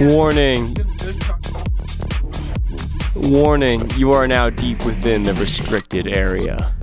Warning. Warning, you are now deep within the restricted area.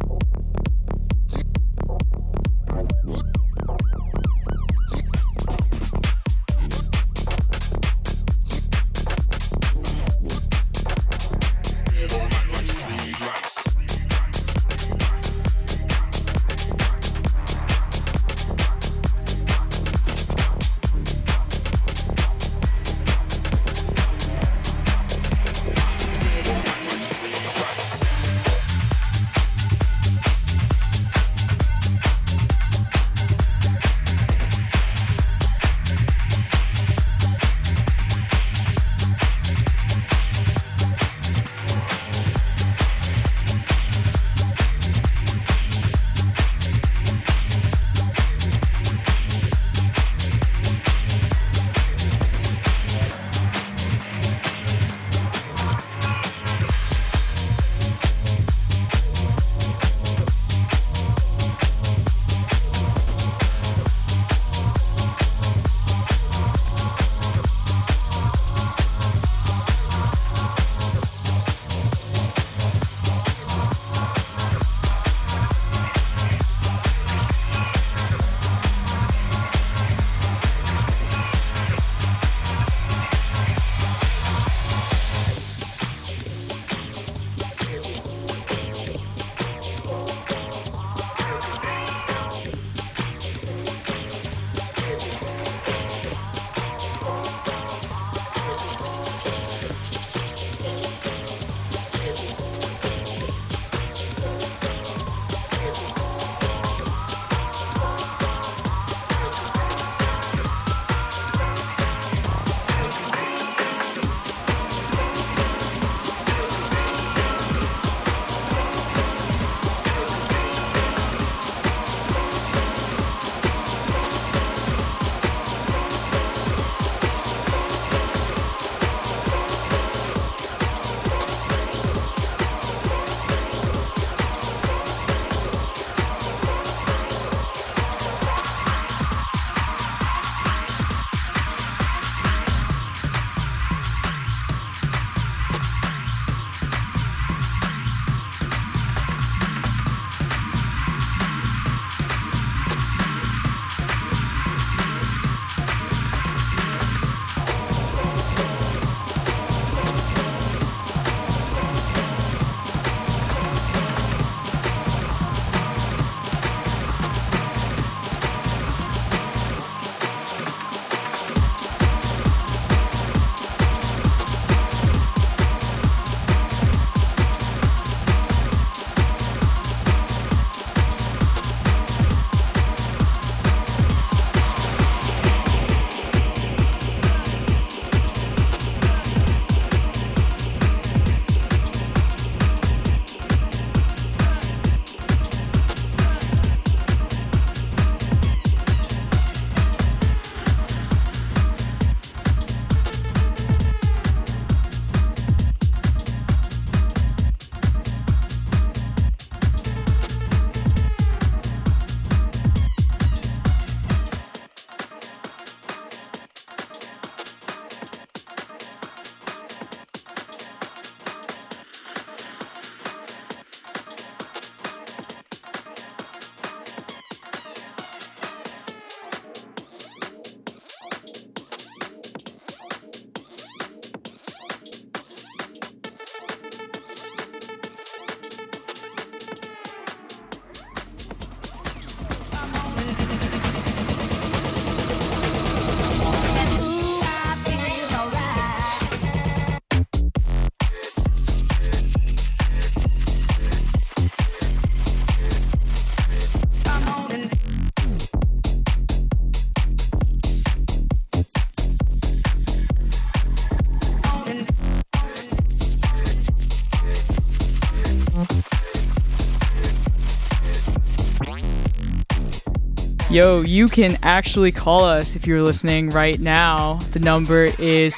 Yo, you can actually call us if you're listening right now. The number is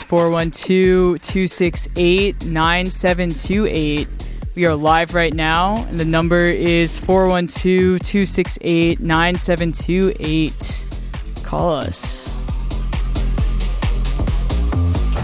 412-268-9728. We are live right now, and the number is 412-268-9728. Call us.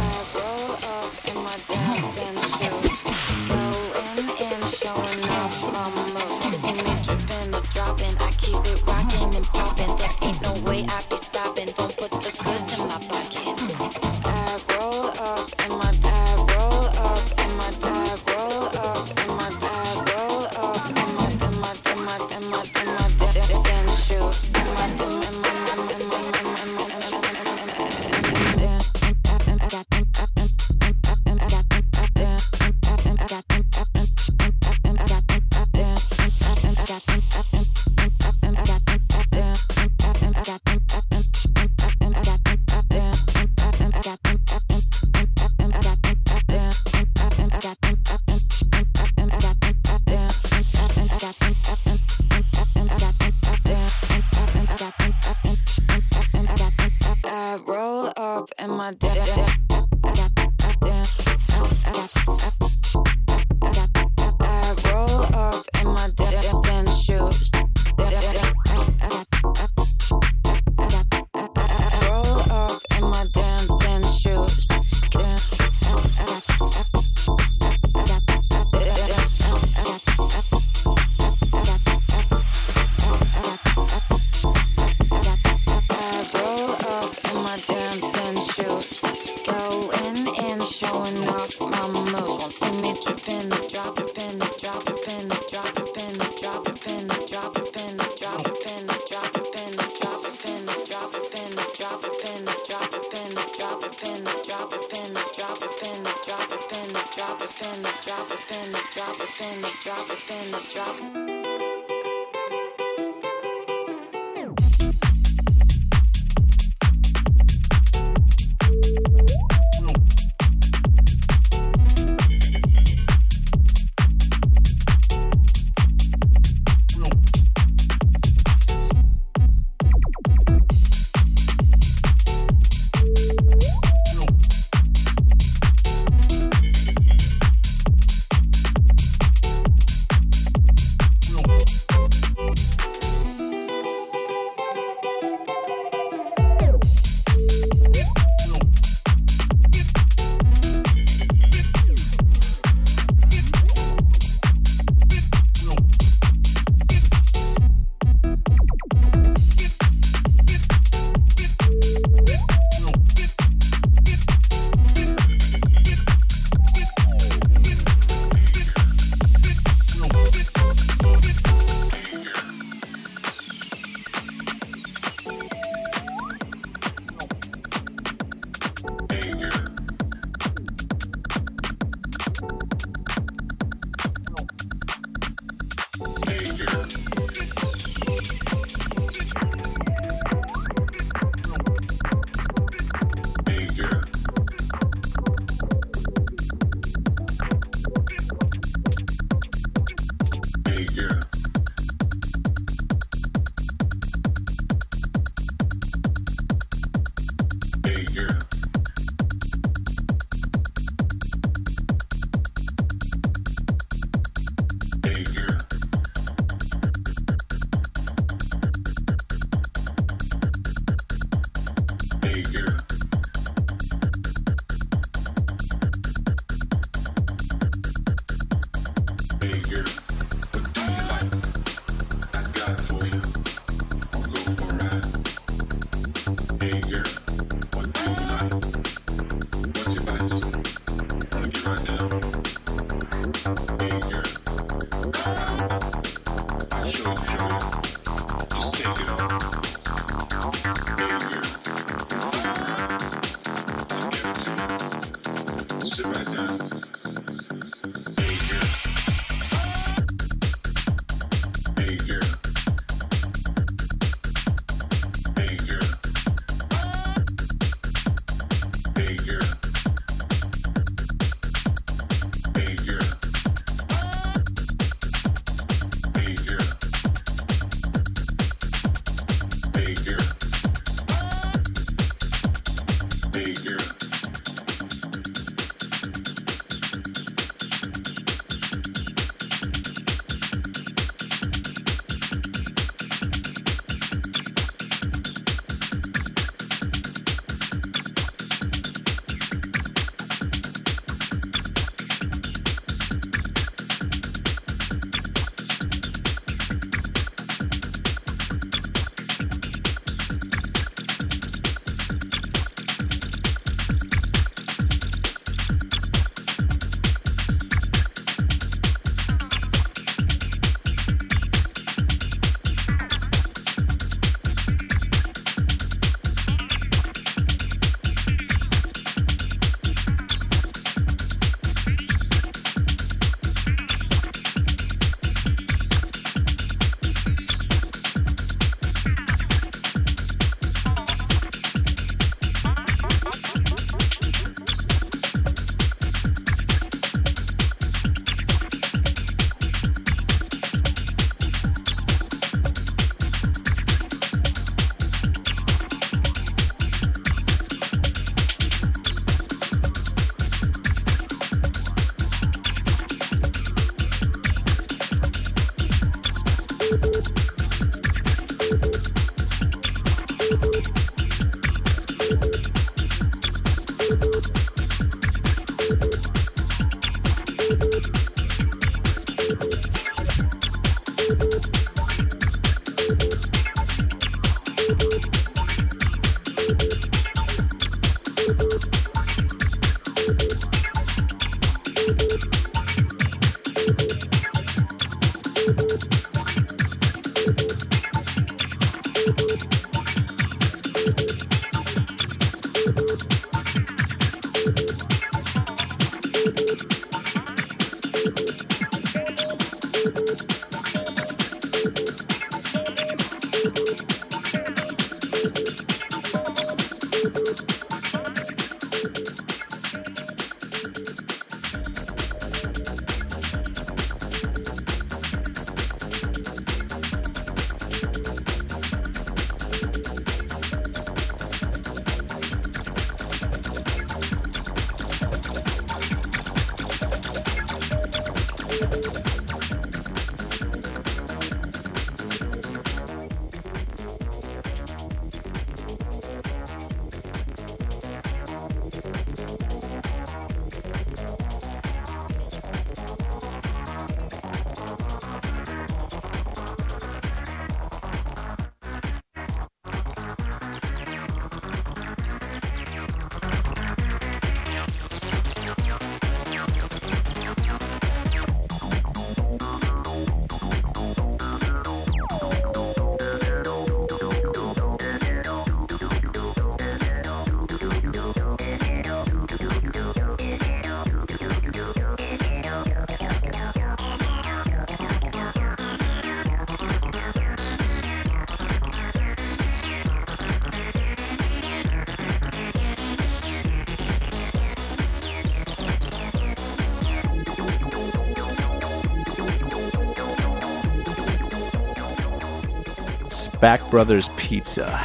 Spack Brothers Pizza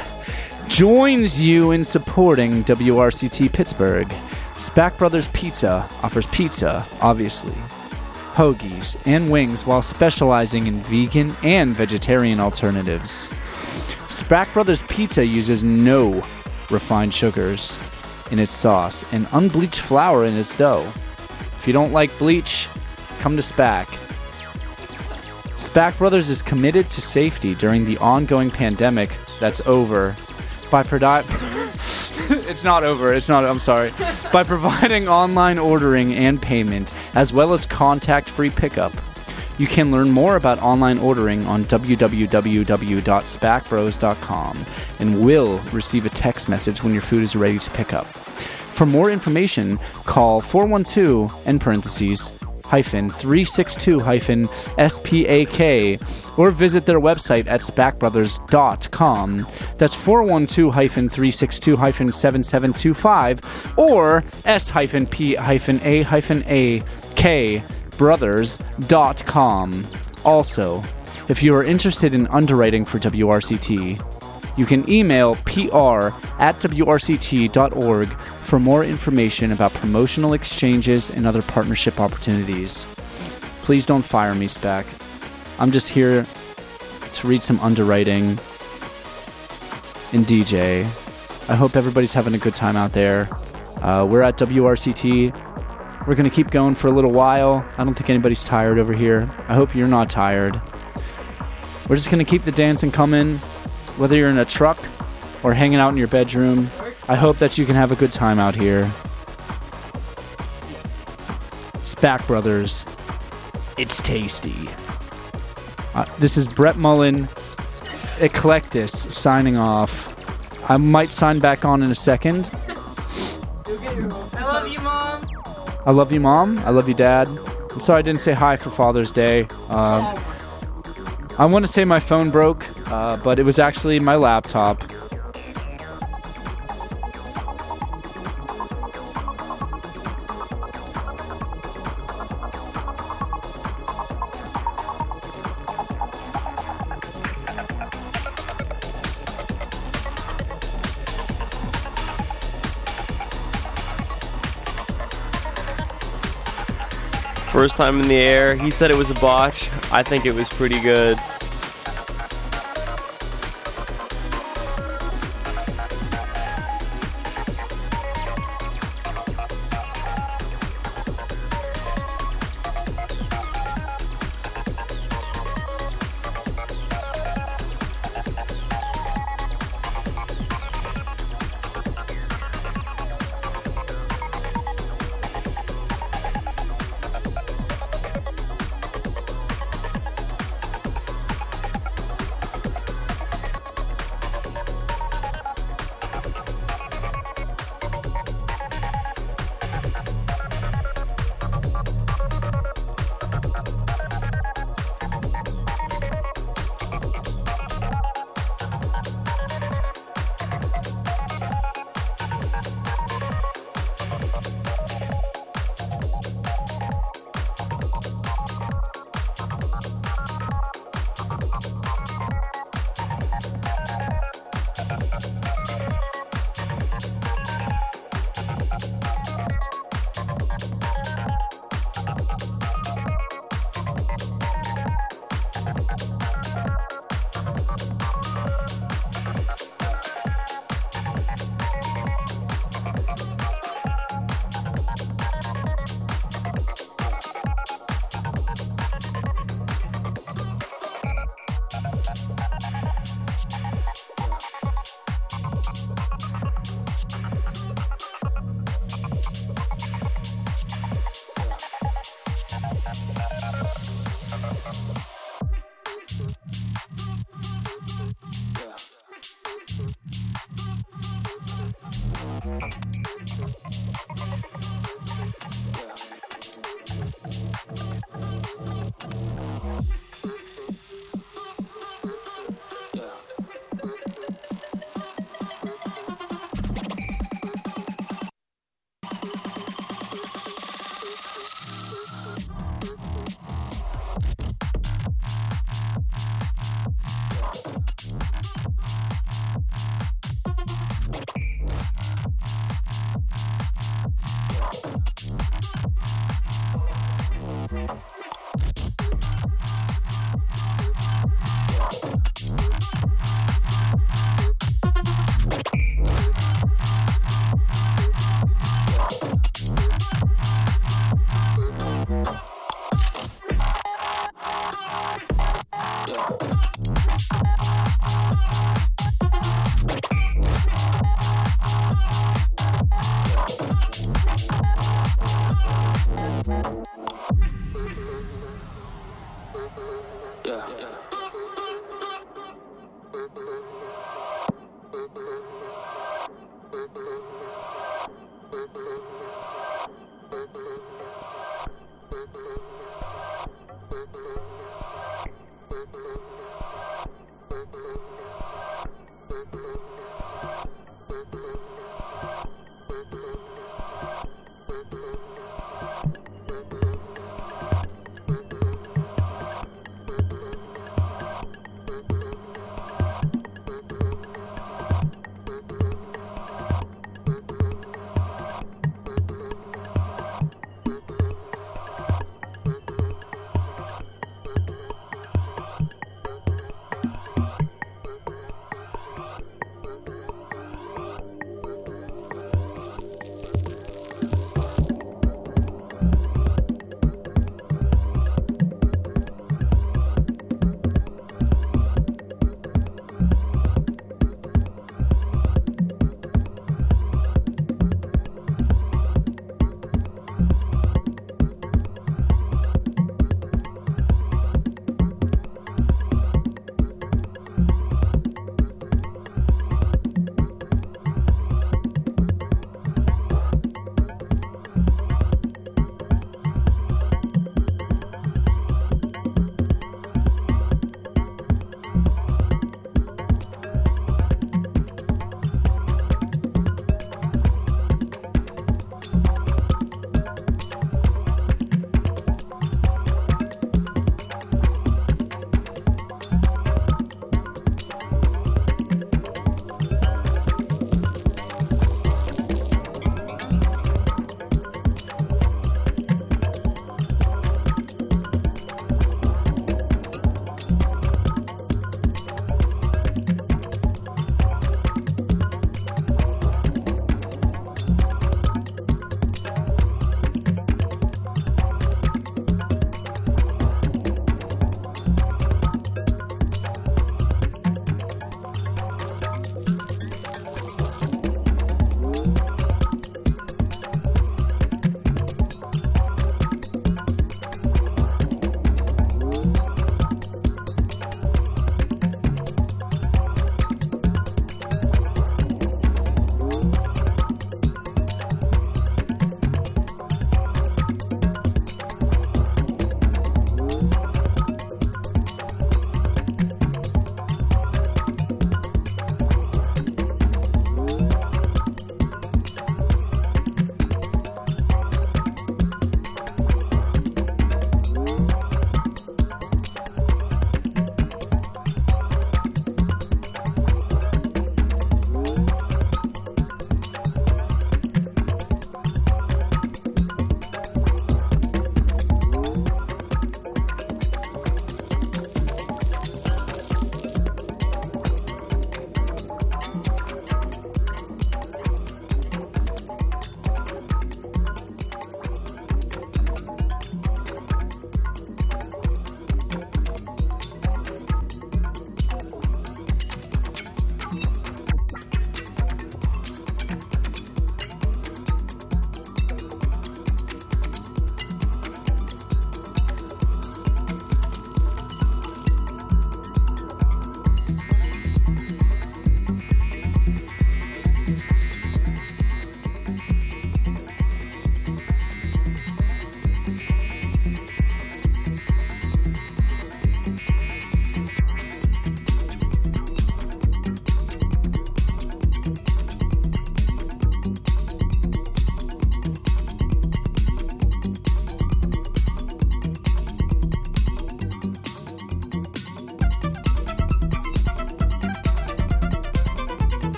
joins you in supporting WRCT Pittsburgh. Spack Brothers Pizza offers pizza, obviously, hoagies, and wings while specializing in vegan and vegetarian alternatives. Spack Brothers Pizza uses no refined sugars in its sauce and unbleached flour in its dough. If you don't like bleach, come to Spack. Spack Brothers is committed to safety during the ongoing pandemic that's over by it's not over. It's not. I'm sorry. By providing online ordering and payment, as well as contact-free pickup. You can learn more about online ordering on www.spackbros.com and will receive a text message when your food is ready to pick up. For more information, call 412 _362-SPAK or visit their website at spackbrothers.com. That's 412-362-7725 or S-P-A-AK brothers.com. Also, if you are interested in underwriting for WRCT, you can email pr@wrct.org for more information about promotional exchanges and other partnership opportunities. Please don't fire me, Spack. I'm just here to read some underwriting and DJ. I hope everybody's having a good time out there. We're at WRCT. We're going to keep going for a little while. I don't think anybody's tired over here. I hope you're not tired. We're just going to keep the dancing coming. Whether you're in a truck or hanging out in your bedroom, I hope that you can have a good time out here. Spack Brothers, it's tasty. This is Brett Mullen, Eclectus, signing off. I might sign back on in a second. I love you, Mom. I love you, Mom. I love you, Dad. I'm sorry I didn't say hi for Father's Day. I want to say my phone broke, but it was actually my laptop. First time in the air. He said it was a botch. I think it was pretty good.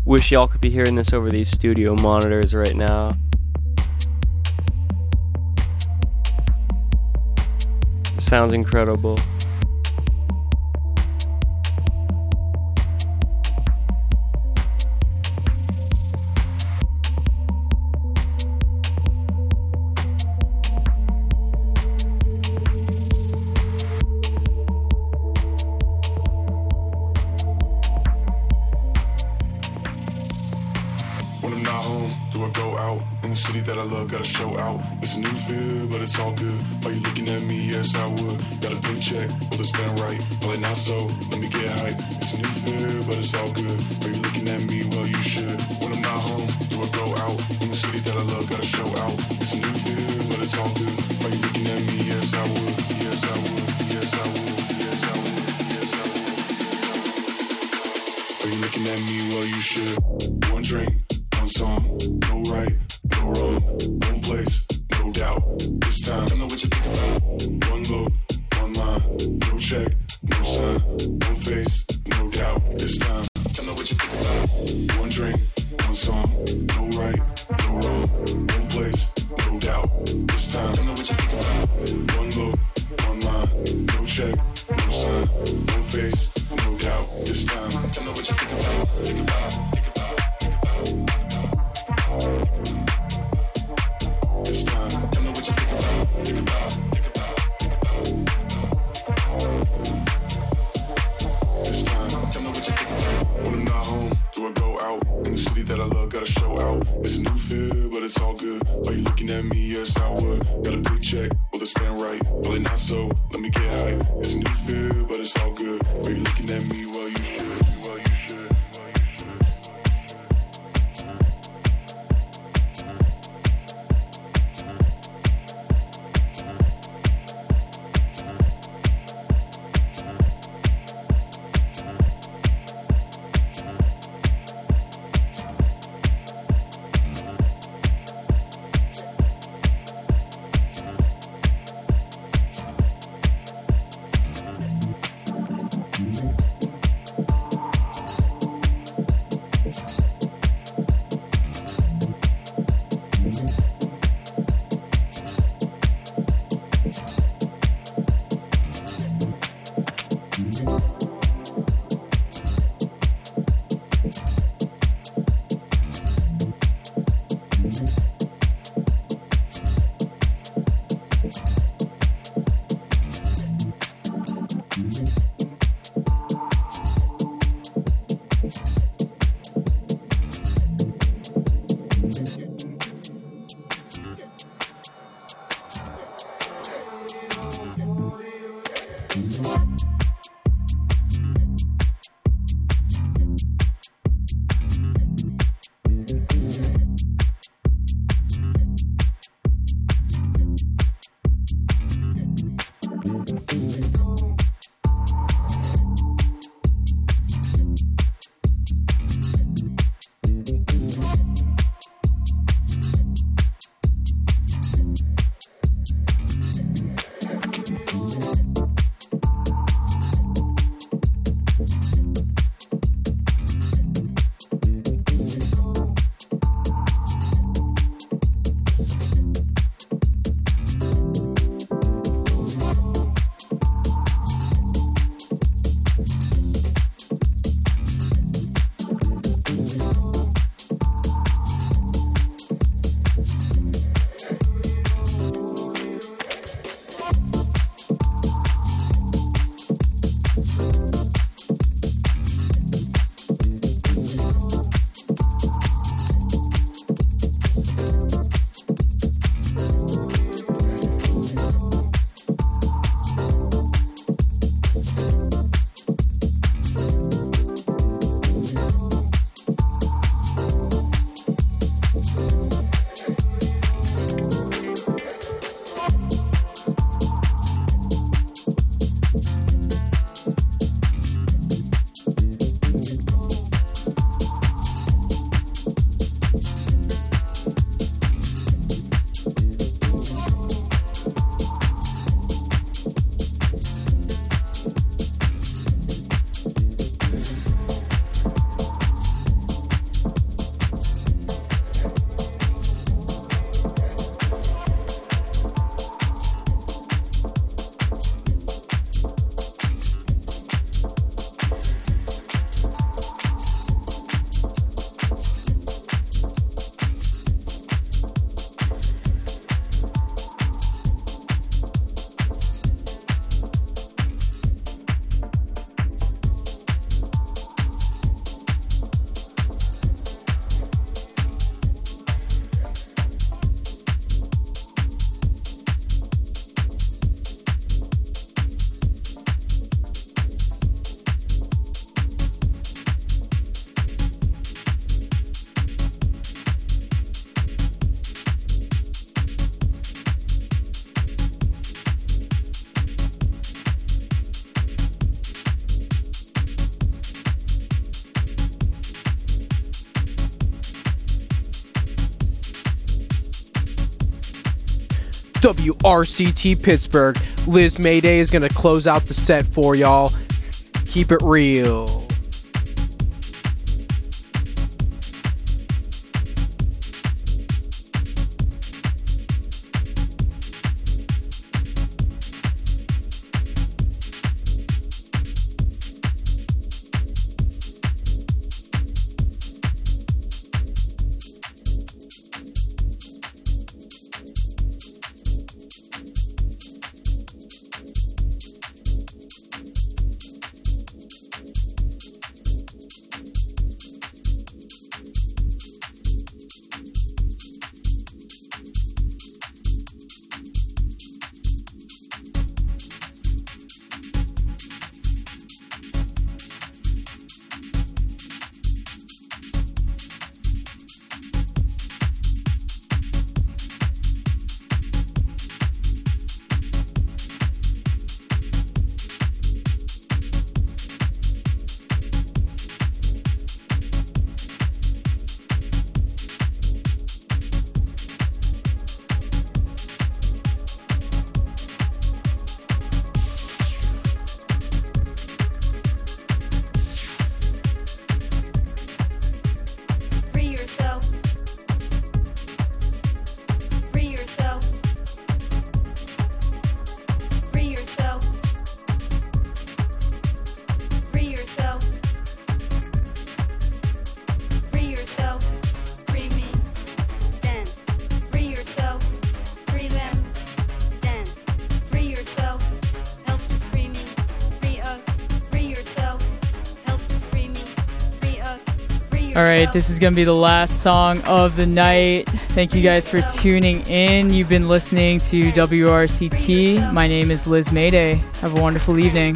Wish y'all could be hearing this over these studio monitors right now. It sounds incredible. That I love, gotta show out. It's a new feel, but it's all good. Are you looking at me? Yes, I would. Got a paycheck, will it spend right? Probably not so, let me get hype. It's a new feel, but it's all good. Are you looking at me? Well, you should. When I'm not home, do I go out? In the city that I love, gotta show out. It's a new feel, but it's all good. Are you looking at me? Yes, I would. Yes, I would. Yes, I would. Yes, I would. Yes, I would. Are you looking at me? Well, you should. One drink, one song, no right, no wrong, one place, no doubt. This time, I know what you think about. One look, one line, no check, no sign, one face, no doubt. This time, I know what you think about. One drink, one song, no right, no wrong, one place, no doubt. This time, I know what you think about. One look, one line, no check, no sign, one face, no doubt. This time, I know what you think about. Think about, think about, think about. This time, tell me what you think about, think about, think about, think about. This time, tell me what you think about. When I'm not home, do I go out? In the city that I love, gotta show out. It's a new feel, but it's all good. Are you looking at me? Yes, I would. Got a big check, will it spend right? Probably not so, let me get hype. It's a new feel, but it's all good. Are you looking at me? Well, you should. Well, you should. Well, you should. WRCT Pittsburgh. Liz Mayday is going to close out the set for y'all. Keep it real. All right, this is going to be the last song of the night. Thank you guys for tuning in. You've been listening to WRCT. My name is Liz Mayday. Have a wonderful evening.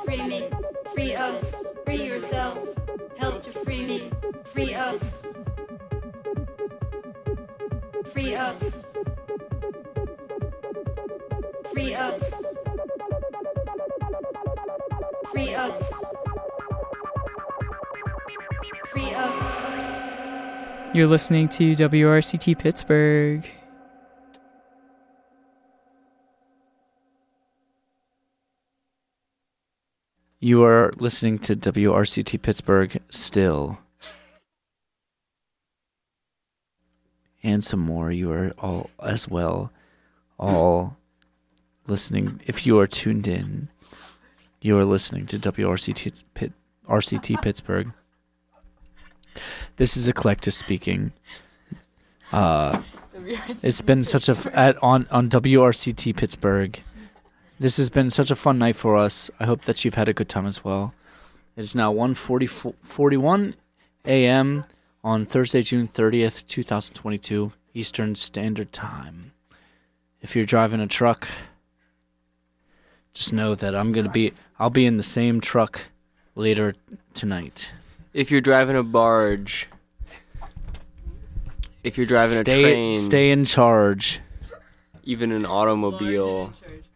free me, free us, free yourself, help to free me, free us, free us, free us, free us, free us. You're listening to WRCT Pittsburgh. You are listening to WRCT Pittsburgh still. And some more. You are all as well. All listening. If you are tuned in, you are listening to WRCT RCT Pittsburgh. This is Eclectus speaking. It's been such on WRCT Pittsburgh. This has been such a fun night for us. I hope that you've had a good time as well. It is now 1:41 a.m. on Thursday, June 30th, 2022, Eastern Standard Time. If you're driving a truck, just know that I'll be in the same truck later tonight. If you're driving a barge, if you're driving a train, stay in charge. even an automobile.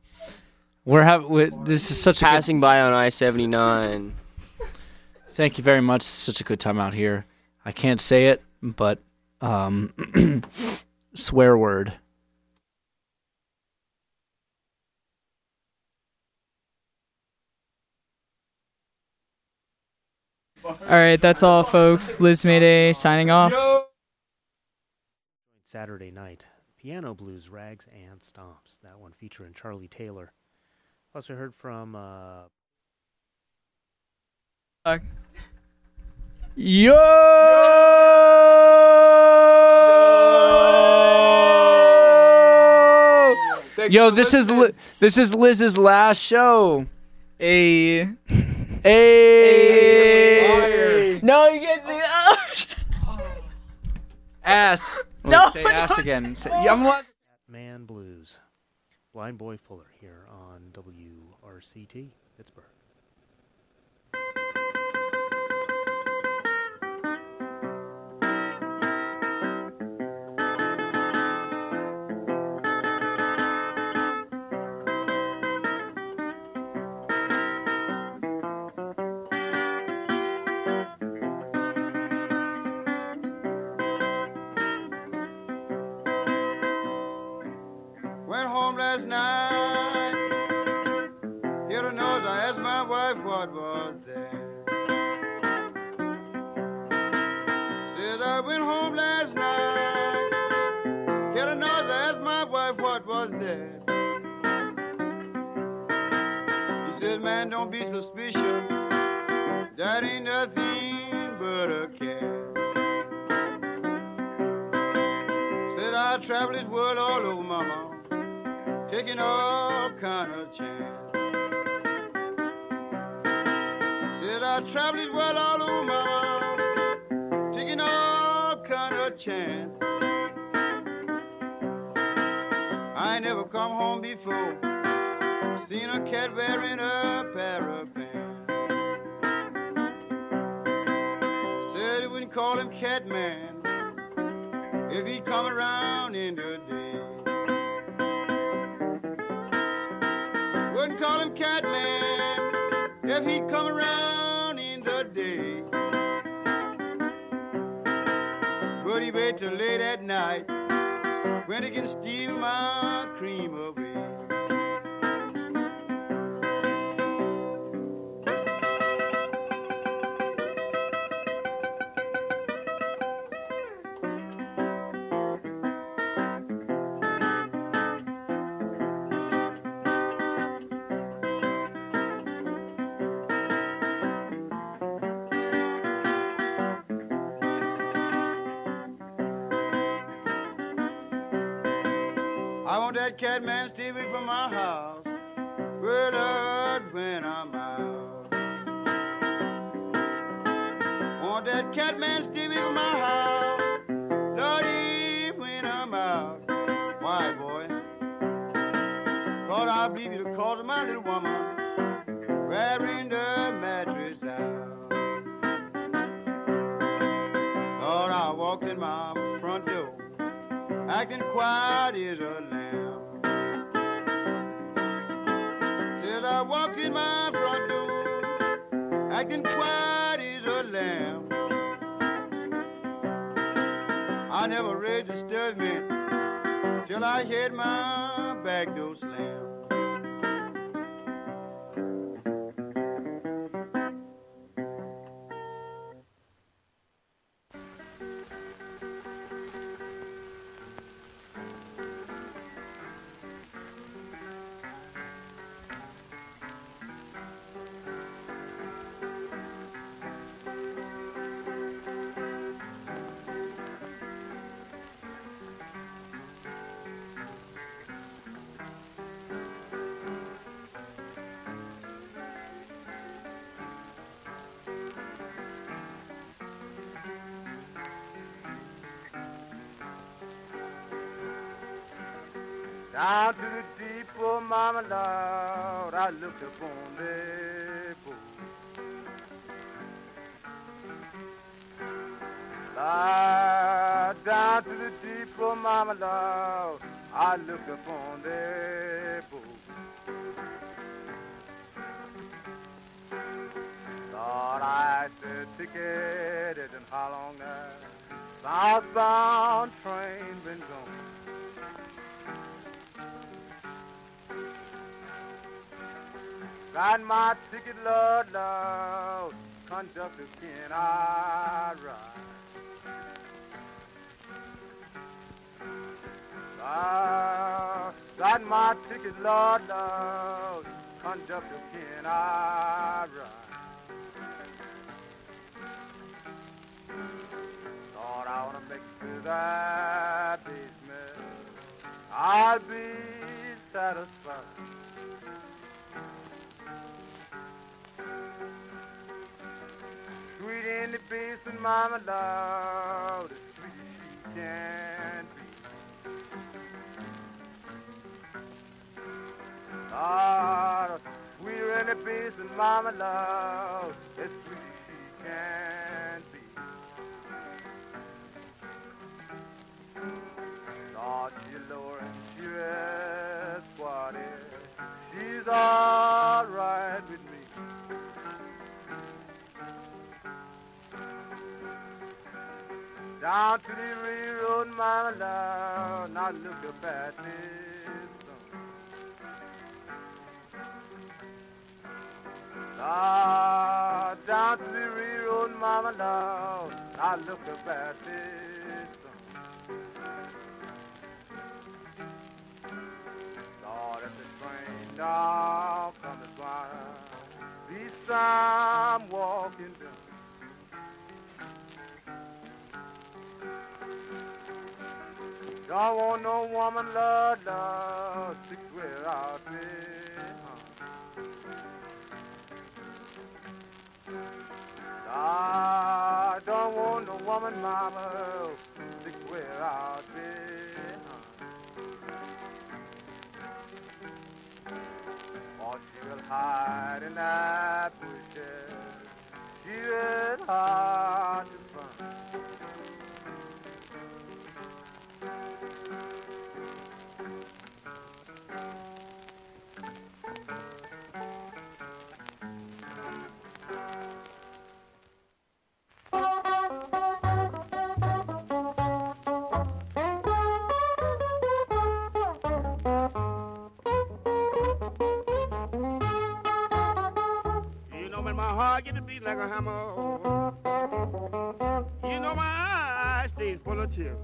This is such passing by on I-79. Thank you very much. It's such a good time out here. I can't say it, but swear word. All right, that's all, folks. Liz Mayday signing off. Saturday night, Piano Blues, Rags and Stomps. That one featuring Charlie Taylor. Plus, we heard from Yo! Yo, this is Liz's last show. Hey. Hey. No, you can't say that. Ass. No, say ass again. I'm Man Blues. Blind Boy Fuller here on WRCT Pittsburgh. Went home last night. Hear the noise, I asked my wife what was there. Says I went home last night. Hear the noise, I asked my wife what was there. He says, man, don't be suspicious. That ain't nothing but a cat. Said I travel this world all over, mama, taking all kind of chance. Said I travel this world all over, mama, taking all kind of chance. I ain't never come home before, seen a cat wearing a pair of pants. Said he wouldn't call him Catman if he'd come around in the day. Wouldn't call him Catman if he'd come around in the day. But he wait till late at night when he can steal my cream away. I want that Catman stay away from my house. Well, Lord, when I'm out. Want that Catman stay away from my house. Lordy, when I'm out. Why, boy? 'Cause I believe you the cause of my little woman. wearing the mattress out. Lord, I walked in my front door, acting quiet as a lamb. Till I walked in my front door, acting quiet as a lamb. I never read disturbment till I heard my back door slam. Down to the deep, oh mama Lord, I looked upon the boat. Down to the deep, oh mama Lord, I looked upon the boat. Lord, I said ticket and how long that southbound train been gone. Got my ticket, Lord, Lord, conductor, can I ride? Got my ticket, Lord, Lord, conductor, can I ride? Lord, I wanna make it to that basement, I'll be satisfied. Sweet in the basement, mama Lord, as sweet as she can be. Lord, sweeter in the basement, mama Lord, as sweet as she can be. Lord, she's lower and she is what is. She's all right with me. Down to the railroad, mama Lord, now look up at this song. Down to the railroad, mama Lord, now look up at this song. Lord, if the train down from the ground, be some walking down. Don't want no woman, Lord, Lord, to swear out me. I don't want no woman, mama, to swear out me. Or she will hide in that bushes. She is hard to find. Get to beat like a hammer. You know my eyes stay full of tears.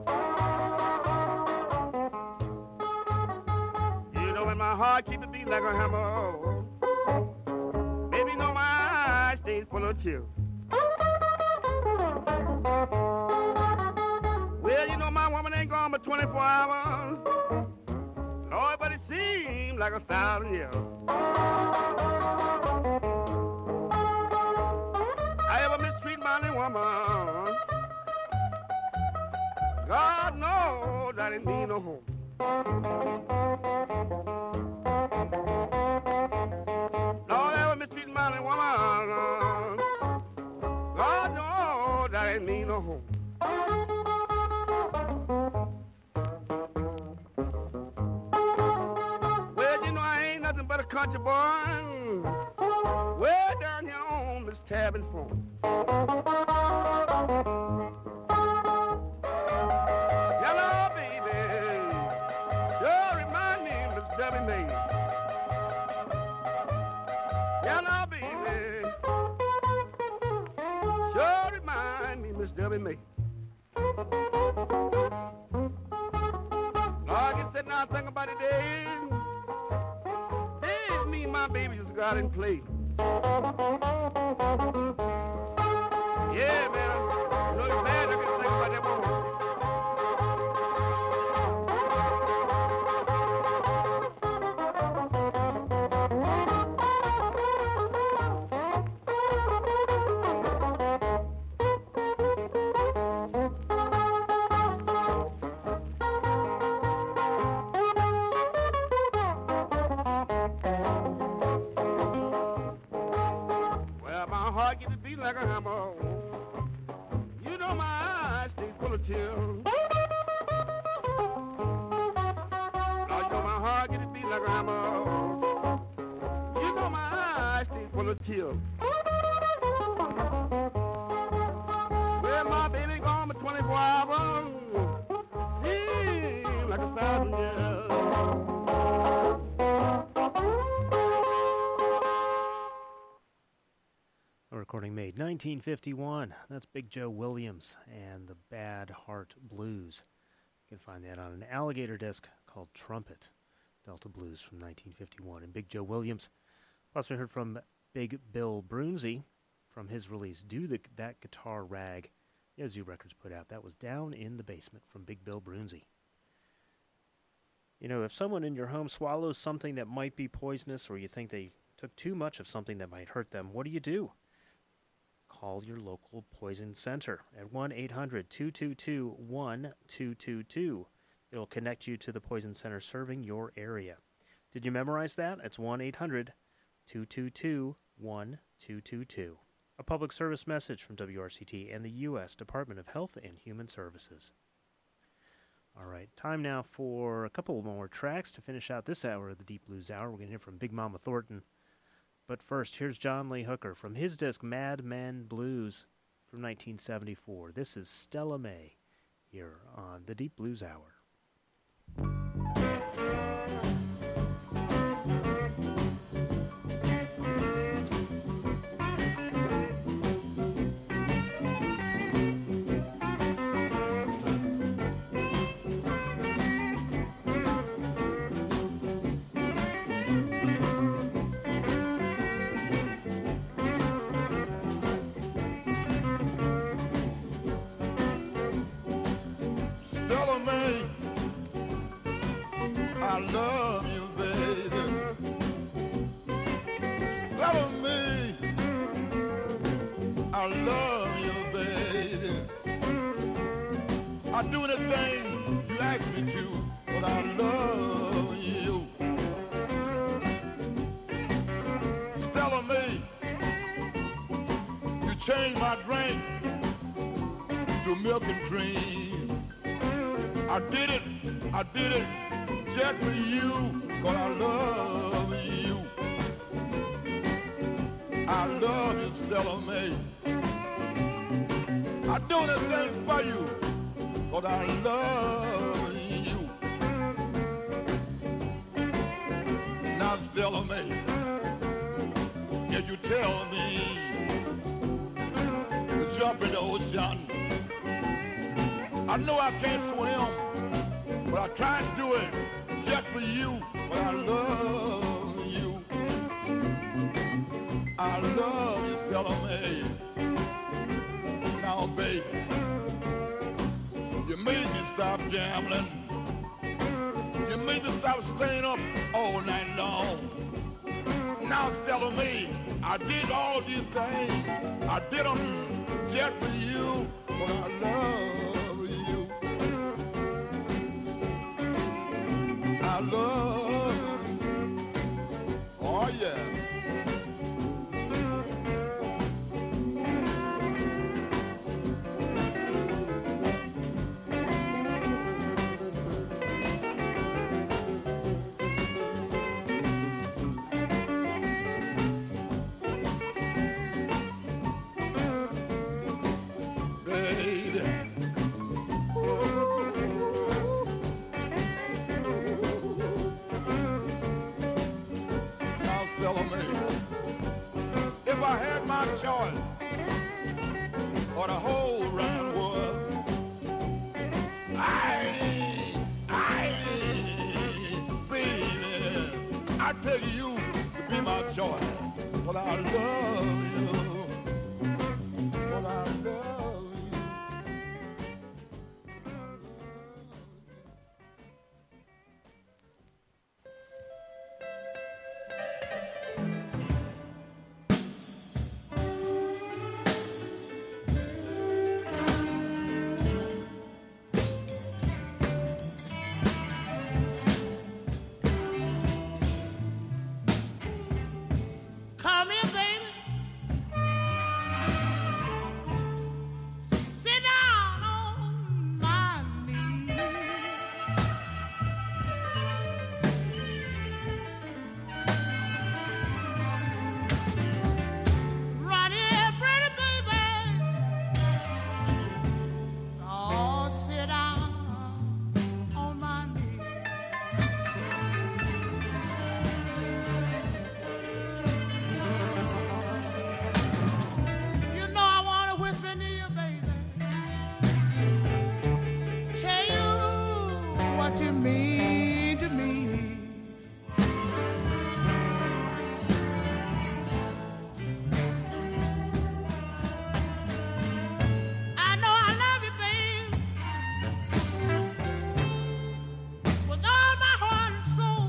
You know when my heart keep it beat like a hammer. Baby, you know my eyes stay full of tears. Well, you know my woman ain't gone but 24 hours. Lord, but it seems like 1,000 years. Woman, God knows that it mean no home. Lord, ever woman. God knows that ain't me no home. Well, you know I ain't nothing but a country boy. Way down here on this Tabin phone. Hello, baby. Sure remind me, Miss Debbie May. Hello, baby. Sure remind me, Miss Debbie May. I can sit down and think about it, Dave. Dave, me and my baby just got in play. Yeah, man. You know it's bad. I can think about that woman. Like a hammer. You know my eyes stay full of tears. Now you know my heart get it beat like a hammer. You know my eyes stay full of tears. Well, my baby gone for 24 hours. Seems like 1,000 years. Recording made 1951. That's Big Joe Williams and the Bad Heart Blues. You can find that on an alligator disc called Trumpet, Delta Blues from 1951. And Big Joe Williams. Plus we heard from Big Bill Brunsey from his release, Do That Guitar Rag. Yazoo Records put out. That was Down in the Basement from Big Bill Brunsey. You know, if someone in your home swallows something that might be poisonous, or you think they took too much of something that might hurt them, what do? Call your local poison center at 1-800-222-1222. It'll connect you to the poison center serving your area. Did you memorize that? It's 1-800-222-1222. A public service message from WRCT and the U.S. Department of Health and Human Services. All right, time now for a couple more tracks to finish out this hour of the Deep Blues Hour. We're going to hear from Big Mama Thornton. But first, here's John Lee Hooker from his disc Mad Men Blues from 1974. This is Stella May here on the Deep Blues Hour. I love you, baby. Stella May, I love you, baby. I'll do anything you ask me to, but I love you. Stella May, you changed my drink to milk and cream. I did it just for you, 'cause I love you. I love you, Stella May. I do anything for you, 'cause I love you. Now, Stella May, can you tell me to jump in the ocean? I know I can't swim, but I try to do it just for you, but I love you. I love you, Stella May. Now, baby, you made me stop gambling. You made me stop staying up all night long. Now, Stella May, I did all these things. I did them just for you, but I love you. I love you. Oh, yeah. if I had my choice, or the whole round world, baby, I take you to be my choice, but I love you, but I love you. Come here, baby. Sit down on my knee. Run here, pretty baby. Oh, sit down on my knee. You know I wanna whisper in your baby. Tell you what you mean to me. I know I love you, babe, with all my heart and soul.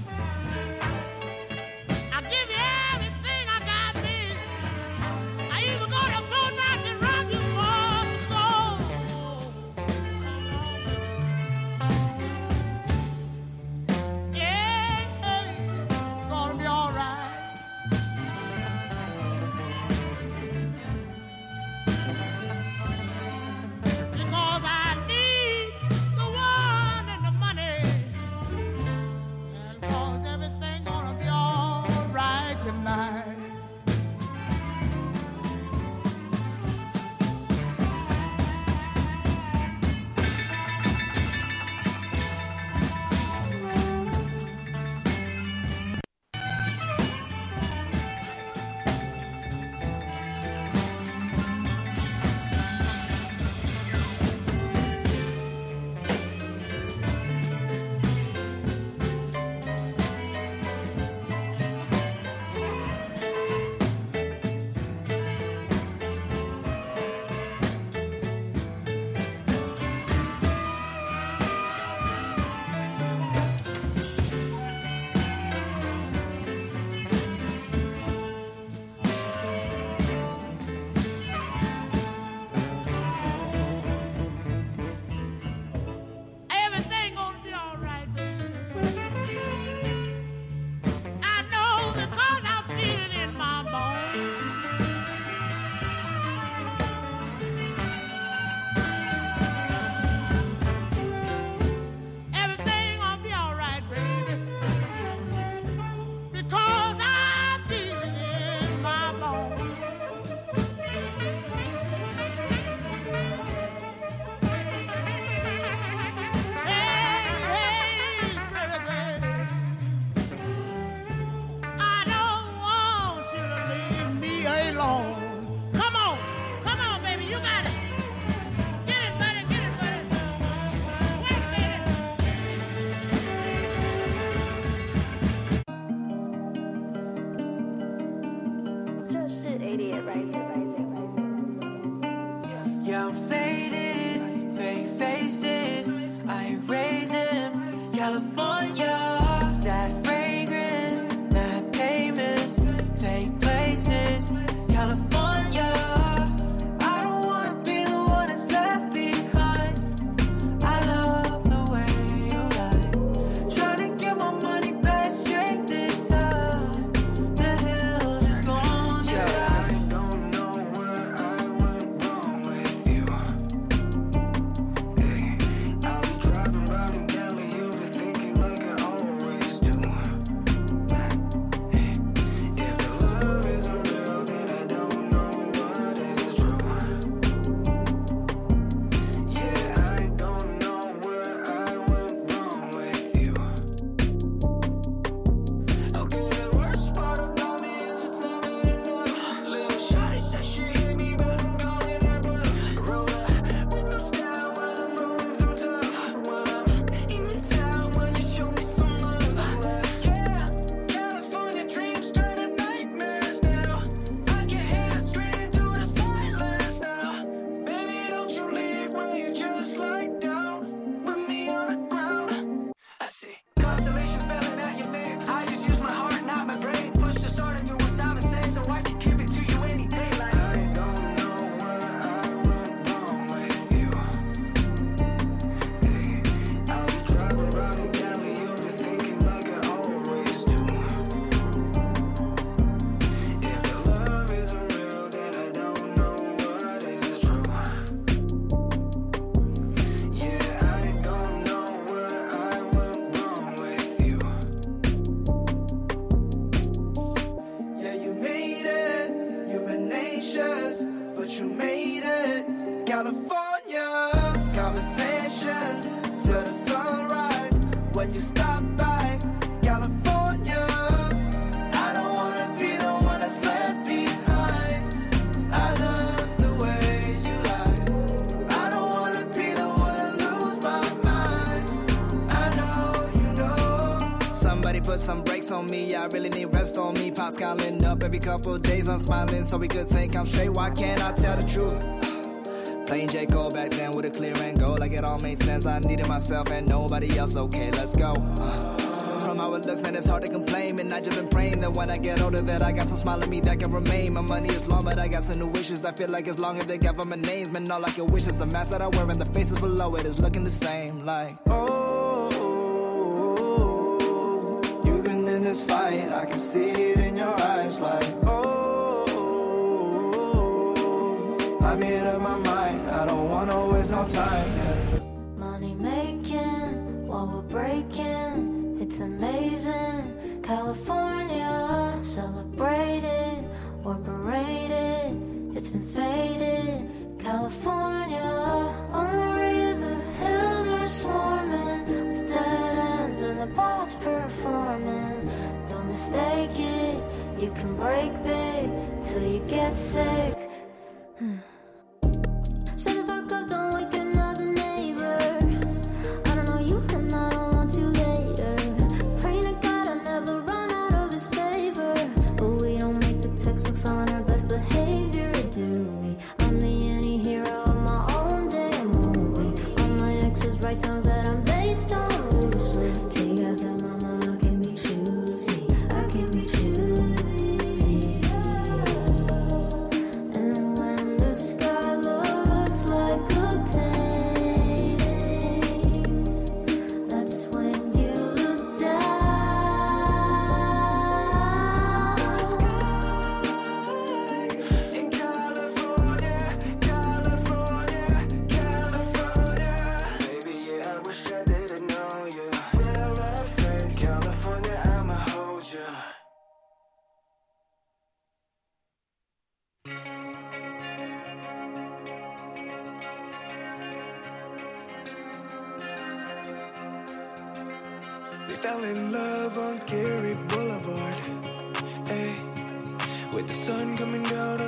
I give you everything I got, babe. I even go to phone nights and rob you for some gold. Yeah, it's gonna be all right. Because I need the one and the money. And cause everything gonna be all right tonight. Everything gonna be all right, baby. I know because I feel it in my bones. Everything gonna be all right, baby. Because I feel it in my bones. Hey, pretty baby, I don't want you to leave me alone. Come on, baby, you got it. Get it, buddy, Wait a minute. Just shit idiot right here. Yeah, I'm faded, fake faces. I raise him, California. That fragrance, mad payments, fake places, California. I don't wanna be the one that's left behind. I love the way you lie. Trying to get my money back straight this time. The hills is gone, yeah. I don't know where I went wrong with you. California. Conversations till the sunrise. When you stop by California, I don't wanna be the one that's left behind. I love the way you lie. I don't wanna be the one to lose my mind. I know you know. Somebody put some brakes on me. I really need rest on me. Pops calling up every couple days. I'm smiling so we could think I'm straight. Why can't I tell the truth? Playing J. Cole back then with a clear and go. Like it all made sense. I needed myself and nobody else. Okay, let's go. From how it looks, man, it's hard to complain. And I just been praying that when I get older that I got some smile in me that can remain. My money is long, but I got some new wishes. I feel like as long as the government names, man, all I can wish is the mask that I wear and the faces below it is looking the same. Like, oh, you've been in this fight. I can see it in your eyes. Like, oh, I made up my mind. I don't wanna waste no time. Yeah. Money making while we're breaking. It's amazing. California, celebrated or berated. It's been faded. California, on Maria, the hills are swarming with dead ends and the bots performing. Don't mistake it. You can break big till you get sick. Shut the fuck up, don't wake another neighbor. I don't know you and I don't want to later. Praying to God I'll never run out of his favor. But we don't make the textbooks on our best behavior, do we? I'm the anti-hero of my own damn movie. All my exes write songs that I'm based on loosely. Take after mama, I can be choosy. I can be choosy. And when the sky looks like a painting, that's when you look down. In California, California, California. Baby, yeah, I wish I didn't know you. Real life fake California, I'ma hold you. We fell in love on Gary Boulevard, ayy. With the sun coming down